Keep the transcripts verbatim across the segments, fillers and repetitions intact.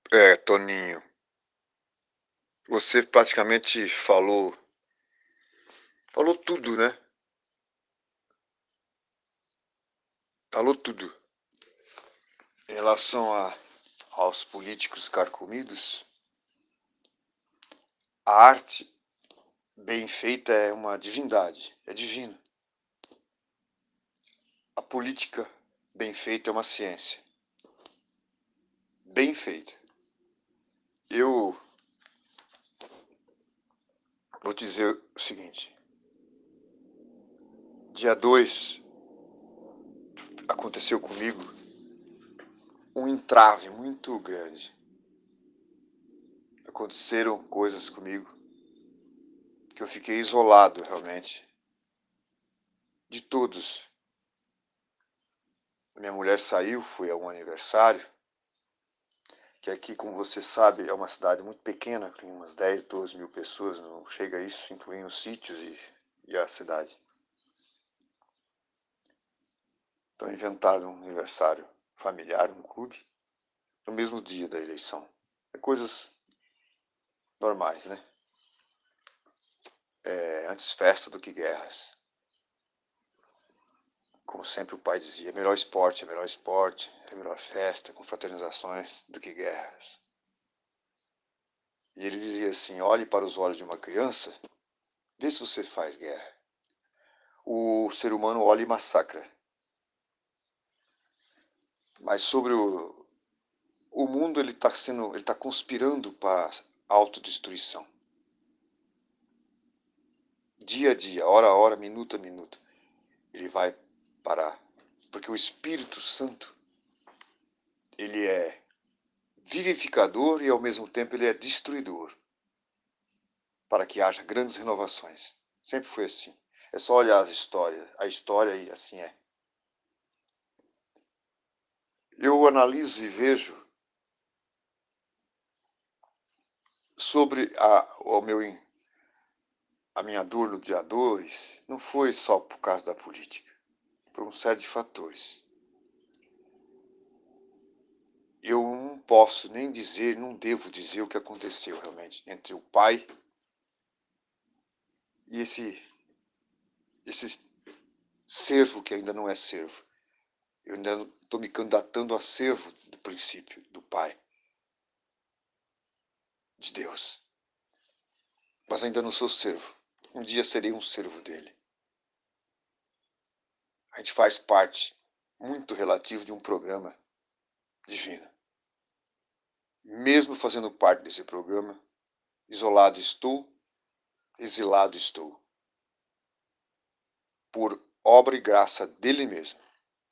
É, Toninho, você praticamente falou, falou tudo, né? Falou tudo. Em relação a, aos políticos carcomidos, a arte bem feita é uma divindade, é divino. A política bem feita é uma ciência, bem feita. Eu vou dizer o seguinte: dia dois aconteceu comigo um entrave muito grande. Aconteceram coisas comigo que eu fiquei isolado realmente de todos. Minha mulher saiu, fui a um aniversário, que aqui, como você sabe, é uma cidade muito pequena, tem umas dez, doze mil pessoas, não chega a isso, incluindo os sítios e, e a cidade. Então inventaram um aniversário familiar, um clube, no mesmo dia da eleição. É coisas normais, né? É, antes festa do que guerras. Como sempre o pai dizia, melhor esporte é melhor esporte, é melhor festa, com fraternizações, do que guerras. E ele dizia assim, olhe para os olhos de uma criança, vê se você faz guerra. O ser humano olha e massacra. Mas sobre o, o mundo, ele está sendo, ele está conspirando para a autodestruição. Dia a dia, hora a hora, minuto a minuto, ele vai parar. Porque o Espírito Santo, ele é vivificador e ao mesmo tempo ele é destruidor. Para que haja grandes renovações. Sempre foi assim. É só olhar as histórias, a história e assim é. Eu analiso e vejo sobre a, o meu, a minha dor no dia dois, não foi só por causa da política. Por uma série de fatores. Eu não posso nem dizer, não devo dizer o que aconteceu realmente entre o pai e esse, esse servo que ainda não é servo. Eu ainda estou me candidatando a servo do princípio, do pai, de Deus. Mas ainda não sou servo. Um dia serei um servo dele. A gente faz parte muito relativo de um programa divino. Mesmo fazendo parte desse programa, isolado estou, exilado estou. Por obra e graça dele mesmo.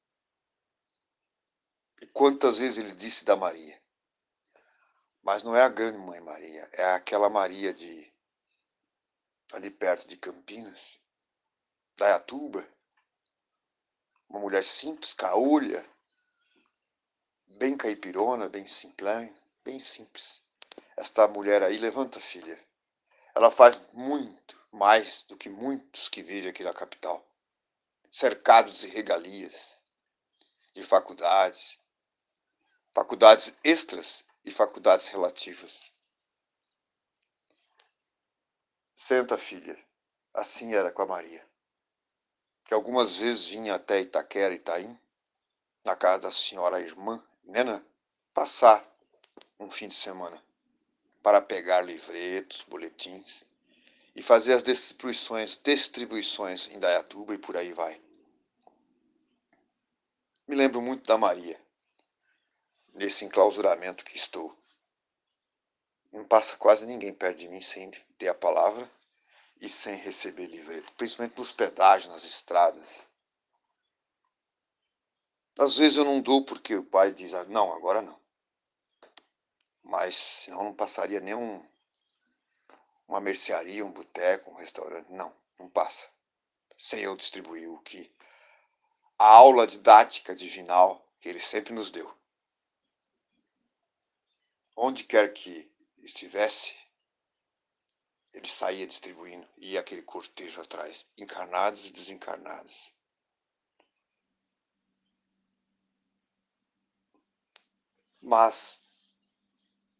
E quantas vezes ele disse da Maria? Mas não é a grande mãe Maria, é aquela Maria de ali perto de Campinas, Dayatuba, uma mulher simples, caolha, bem caipirona, bem simplã, bem simples. Esta mulher aí, levanta, filha. Ela faz muito mais do que muitos que vivem aqui na capital, cercados de regalias, de faculdades, faculdades extras e faculdades relativas. Senta, filha. Assim era com a Maria, que algumas vezes vinha até Itaquera, Itaim, na casa da senhora irmã Nena, passar um fim de semana para pegar livretos, boletins e fazer as distribuições, distribuições em Dayatuba e por aí vai. Me lembro muito da Maria, nesse enclausuramento que estou. Não passa quase ninguém perto de mim sem ter a palavra e sem receber livreto, principalmente nos pedágios, nas estradas. Às vezes eu não dou porque o pai diz, ah, não, agora não. Mas senão não passaria nem um, uma mercearia, um boteco, um restaurante. Não, não passa. Sem eu distribuir o que a aula didática divinal que ele sempre nos deu. Onde quer que estivesse, ele saía distribuindo, e ia aquele cortejo atrás, encarnados e desencarnados. Mas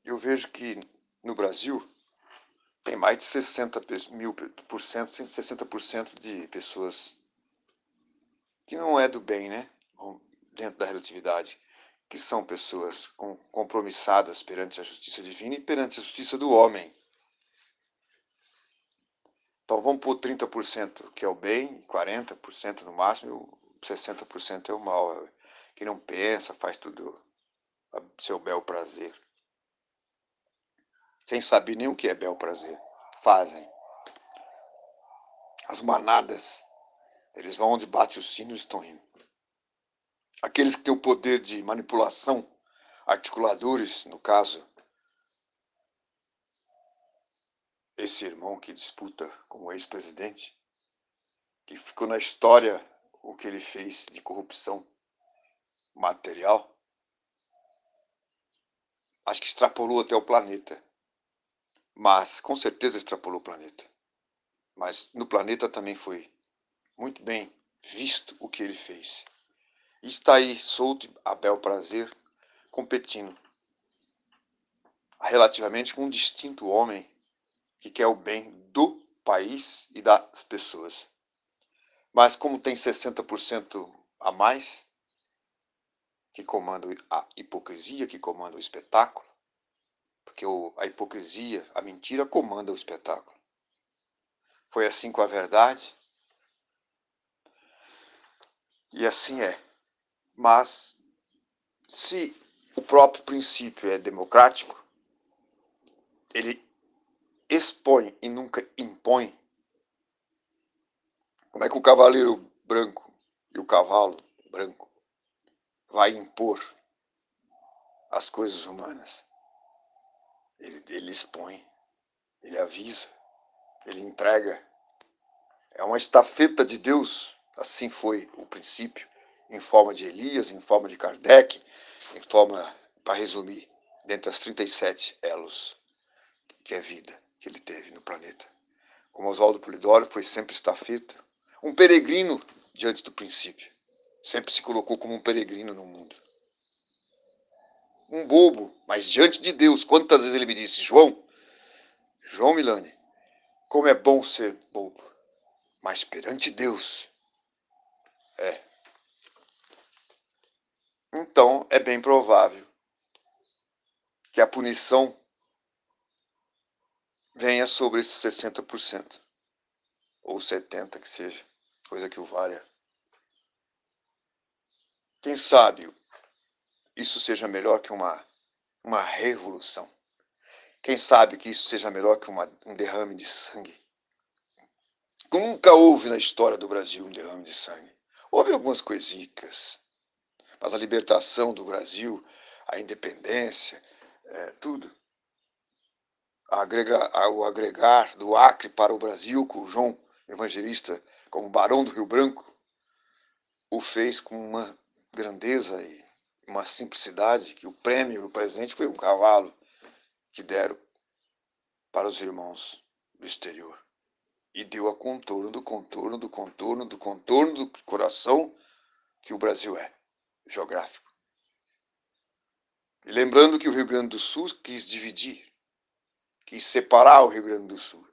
eu vejo que no Brasil tem mais de sessenta mil por cento, cento e sessenta por cento de pessoas que não é do bem, né? Dentro da relatividade, que são pessoas com, compromissadas perante a justiça divina e perante a justiça do homem. Então vamos pôr trinta por cento que é o bem, quarenta por cento no máximo, e sessenta por cento é o mal, que não pensa, faz tudo a seu bel prazer. Sem saber nem o que é bel prazer. Fazem. As manadas, eles vão onde bate o sino e estão indo. Aqueles que têm o poder de manipulação, articuladores, no caso, esse irmão que disputa com o ex-presidente, que ficou na história o que ele fez de corrupção material, acho que extrapolou até o planeta. Mas, com certeza, extrapolou o planeta. Mas no planeta também foi muito bem visto o que ele fez. E está aí, solto, a bel prazer, competindo relativamente com um distinto homem que quer o bem do país e das pessoas. Mas como tem sessenta por cento a mais, que comanda a hipocrisia, que comanda o espetáculo, porque a hipocrisia, a mentira comanda o espetáculo. Foi assim com a verdade, e assim é. Mas, se o próprio princípio é democrático, ele expõe e nunca impõe. Como é que o cavaleiro branco e o cavalo branco vai impor as coisas humanas? Ele, ele expõe, ele avisa, ele entrega. É uma estafeta de Deus, assim foi o princípio, em forma de Elias, em forma de Kardec, em forma, para resumir, dentre as trinta e sete elos que é vida que ele teve no planeta. Como Oswaldo Polidoro foi sempre estafeta, um peregrino diante do princípio. Sempre se colocou como um peregrino no mundo. Um bobo, mas diante de Deus, quantas vezes ele me disse, João, João Milani, como é bom ser bobo, mas perante Deus, é. Então, é bem provável que a punição venha sobre esses sessenta por cento, ou setenta por cento que seja, coisa que o valha. Quem sabe isso seja melhor que uma, uma revolução. Quem sabe que isso seja melhor que uma, um derrame de sangue. Nunca houve na história do Brasil um derrame de sangue. Houve algumas coisicas, mas a libertação do Brasil, a independência, é, tudo. A agrega, o agregar do Acre para o Brasil, com o João Evangelista como Barão do Rio Branco, o fez com uma grandeza e uma simplicidade que o prêmio, o presente, foi um cavalo que deram para os irmãos do exterior. E deu a contorno do contorno do contorno do contorno do coração que o Brasil é, geográfico. E lembrando que o Rio Grande do Sul quis dividir, quis separar o Rio Grande do Sul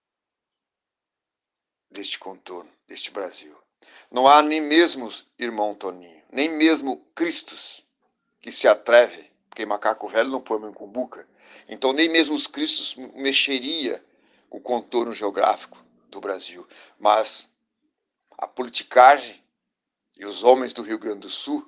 deste contorno, deste Brasil. Não há nem mesmo, irmão Toninho, nem mesmo Cristos que se atreve, porque macaco velho não põe mão em cumbuca, então nem mesmo os Cristos mexeria com o contorno geográfico do Brasil. Mas a politicagem e os homens do Rio Grande do Sul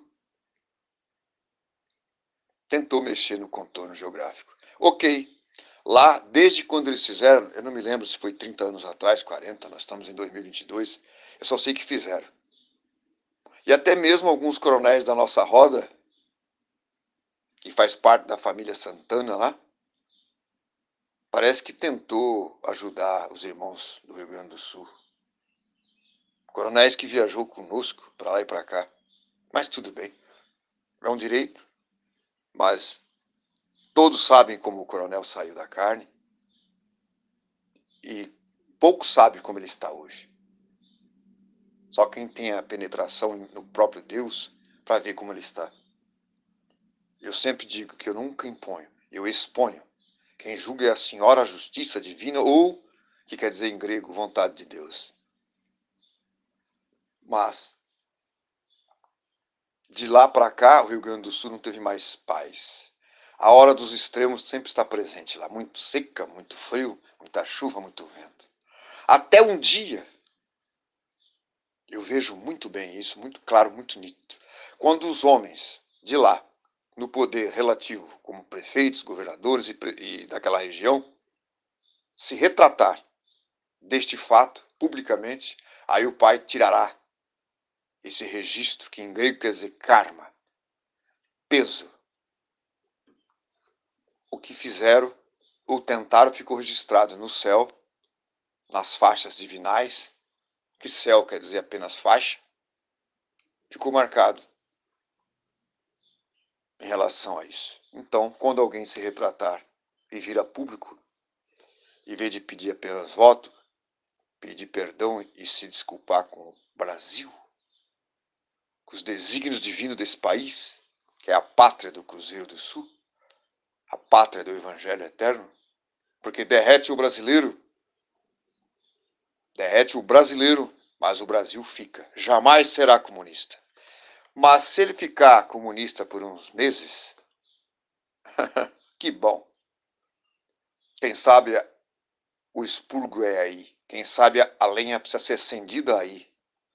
tentou mexer no contorno geográfico. Ok, lá, desde quando eles fizeram, eu não me lembro se foi trinta anos atrás, quarenta, nós estamos em dois mil e vinte e dois, eu só sei que fizeram. E até mesmo alguns coronéis da nossa roda, que faz parte da família Santana lá, parece que tentou ajudar os irmãos do Rio Grande do Sul. Coronéis que viajou conosco para lá e para cá. Mas tudo bem, é um direito, mas todos sabem como o coronel saiu da carne e pouco sabe como ele está hoje. Só quem tem a penetração no próprio Deus para ver como ele está. Eu sempre digo que eu nunca imponho, eu exponho. Quem julga é a senhora justiça divina, ou, que quer dizer em grego, vontade de Deus. Mas, de lá para cá, o Rio Grande do Sul não teve mais paz. A hora dos extremos sempre está presente lá. Muito seca, muito frio, muita chuva, muito vento. Até um dia, eu vejo muito bem isso, muito claro, muito nítido. Quando os homens de lá, no poder relativo, como prefeitos, governadores e, e daquela região, se retratar deste fato publicamente, aí o Pai tirará esse registro, que em grego quer dizer karma, peso. O que fizeram ou tentaram ficou registrado no céu, nas faixas divinais, que céu quer dizer apenas faixa, ficou marcado em relação a isso. Então, quando alguém se retratar e vir a público, em vez de pedir apenas voto, pedir perdão e se desculpar com o Brasil, com os desígnios divinos desse país, que é a pátria do Cruzeiro do Sul, a pátria do Evangelho Eterno, porque derrete o brasileiro, derrete o brasileiro, mas o Brasil fica, jamais será comunista. Mas se ele ficar comunista por uns meses, que bom. Quem sabe o expurgo é aí, quem sabe a lenha precisa ser acendida aí.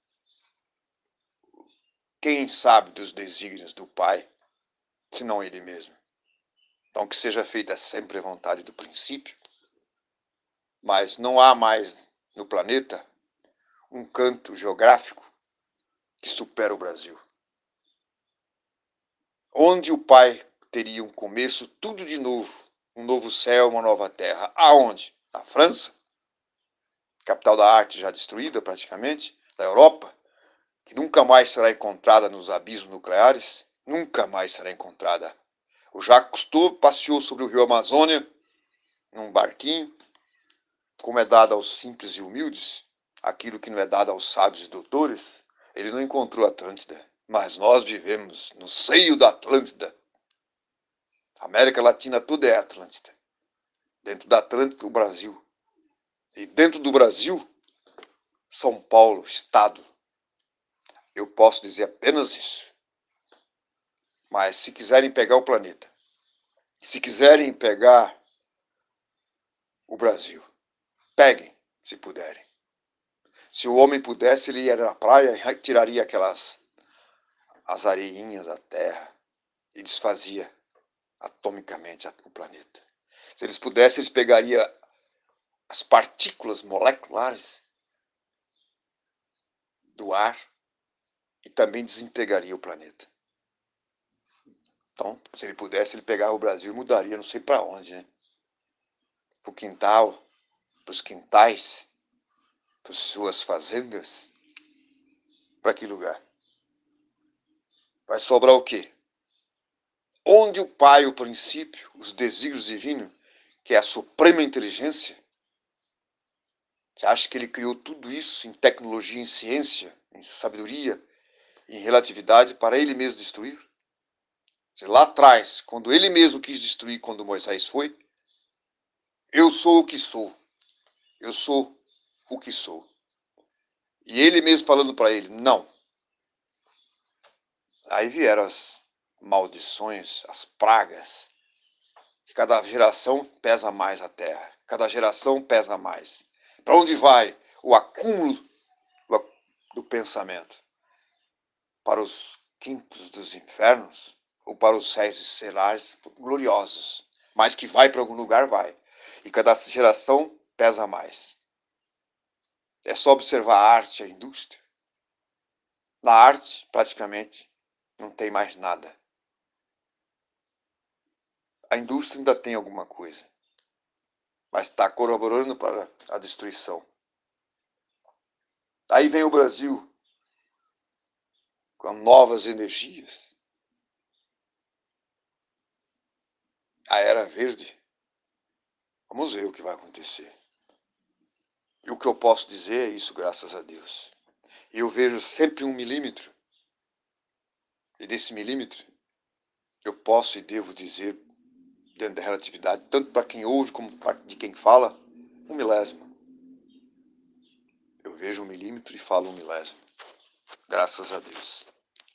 Quem sabe dos desígnios do Pai, se não ele mesmo? Então que seja feita sempre a vontade do princípio, mas não há mais no planeta um canto geográfico que supera o Brasil. Onde o Pai teria um começo, tudo de novo, um novo céu, uma nova terra. Aonde? Na França, capital da arte já destruída praticamente, da Europa, que nunca mais será encontrada nos abismos nucleares, nunca mais será encontrada. O Jacques Cousteau passeou sobre o rio Amazônia num barquinho, como é dado aos simples e humildes, aquilo que não é dado aos sábios e doutores. Ele não encontrou a Atlântida, mas nós vivemos no seio da Atlântida. A América Latina toda é Atlântida. Dentro da Atlântida, o Brasil. E dentro do Brasil, São Paulo, Estado. Eu posso dizer apenas isso. Mas se quiserem pegar o planeta, se quiserem pegar o Brasil, peguem, se puderem. Se o homem pudesse, ele ia na praia e tiraria aquelas as areinhas da terra e desfazia atomicamente o planeta. Se eles pudessem, eles pegariam as partículas moleculares do ar e também desintegraria o planeta. Então, se ele pudesse, ele pegava o Brasil e mudaria, não sei para onde, né? Para o quintal, para os quintais, para suas fazendas. Para que lugar? Vai sobrar o quê? Onde o Pai, o princípio, os desígnios divinos, que é a suprema inteligência, você acha que ele criou tudo isso em tecnologia, em ciência, em sabedoria, em relatividade, para ele mesmo destruir? Lá atrás, quando ele mesmo quis destruir, quando Moisés foi, eu sou o que sou. Eu sou o que sou. E ele mesmo falando para ele, não. Aí vieram as maldições, as pragas. Cada geração pesa mais a terra. Cada geração pesa mais. Para onde vai o acúmulo do pensamento? Para os quintos dos infernos? Ou para os céus estelares gloriosos? Mas que vai para algum lugar, vai. E cada geração pesa mais. É só observar a arte, a indústria. Na arte, praticamente, não tem mais nada. A indústria ainda tem alguma coisa, mas está colaborando para a destruição. Aí vem o Brasil com novas energias. A era verde. Vamos ver o que vai acontecer. E o que eu posso dizer é isso, graças a Deus. E eu vejo sempre um milímetro. E desse milímetro, eu posso e devo dizer dentro da relatividade, tanto para quem ouve como para de quem fala, um milésimo. Eu vejo um milímetro e falo um milésimo. Graças a Deus.